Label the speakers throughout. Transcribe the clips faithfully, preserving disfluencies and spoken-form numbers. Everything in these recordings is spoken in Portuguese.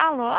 Speaker 1: Alô?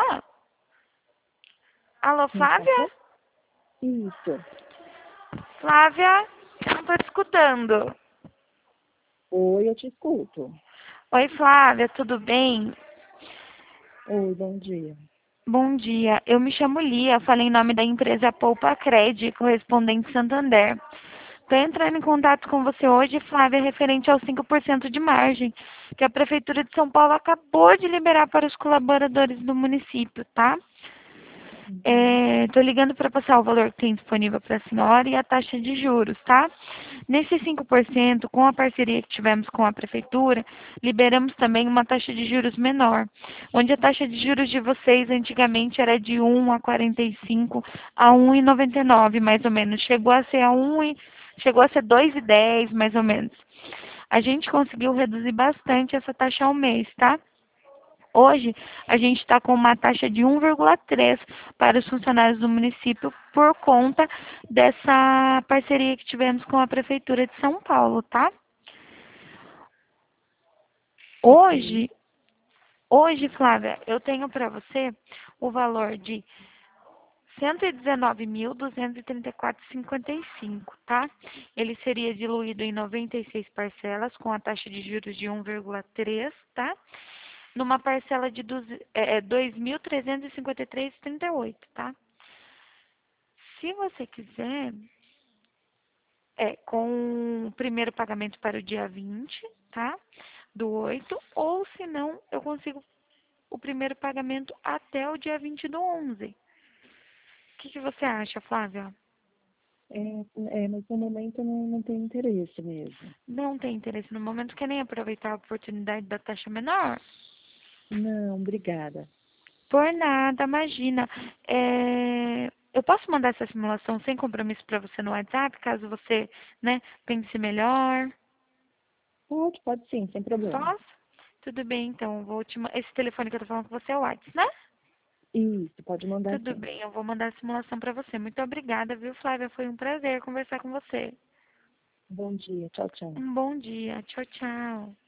Speaker 1: Alô,
Speaker 2: Quem
Speaker 1: Flávia?
Speaker 2: fala? Isso.
Speaker 1: Flávia? Eu não tô te escutando.
Speaker 2: Oi, eu te escuto.
Speaker 1: Oi, Flávia, tudo bem?
Speaker 2: Oi, bom dia.
Speaker 1: Bom dia. Eu me chamo Lia, falei em nome da empresa Poupa Cred, correspondente Santander. Estou entrando em contato com você hoje, Flávia, referente aos cinco por cento de margem que a Prefeitura de São Paulo acabou de liberar para os colaboradores do município, tá?
Speaker 2: Uhum.
Speaker 1: Estou ligando para passar o valor que tem disponível para a senhora e a taxa de juros, tá? Nesse cinco por cento, com a parceria que tivemos com a Prefeitura, liberamos também uma taxa de juros menor, onde a taxa de juros de vocês antigamente era de um a quarenta e cinco a um e noventa e nove, mais ou menos. Chegou a ser a um e chegou a ser dois e dez, mais ou menos. A gente conseguiu reduzir bastante essa taxa ao mês, tá? Hoje, a gente está com uma taxa de um vírgula três para os funcionários do município por conta dessa parceria que tivemos com a Prefeitura de São Paulo, tá?
Speaker 2: Ok.
Speaker 1: Hoje, hoje, Flávia, eu tenho para você o valor de cento e dezenove mil, duzentos e trinta e quatro vírgula cinquenta e cinco, tá? Ele seria diluído em noventa e seis parcelas com a taxa de juros de um vírgula três, tá? Numa parcela de dois mil trezentos e cinquenta e três vírgula trinta e oito, tá? Se você quiser, é com o primeiro pagamento para o dia vinte, tá? Do oito, ou se não, eu consigo o primeiro pagamento até o dia vinte do onze. O que que você acha, Flávia?
Speaker 2: É, é, mas no momento eu não, não tenho interesse mesmo.
Speaker 1: Não tem interesse no momento, quer nem aproveitar a oportunidade da taxa menor?
Speaker 2: Não, obrigada.
Speaker 1: Por nada, imagina. É, eu posso mandar essa simulação sem compromisso para você no WhatsApp, caso você, né, pense melhor?
Speaker 2: Pode, pode sim, sem problema.
Speaker 1: Posso? Tudo bem, então. Vou te... ma- Esse telefone que eu tô falando com você é o WhatsApp, né?
Speaker 2: Isso, pode mandar
Speaker 1: Tudo
Speaker 2: sim.
Speaker 1: bem, eu vou mandar a simulação para você. Muito obrigada, viu, Flávia? Foi um prazer conversar com você.
Speaker 2: Bom dia, tchau, tchau.
Speaker 1: Um bom dia. Tchau, tchau.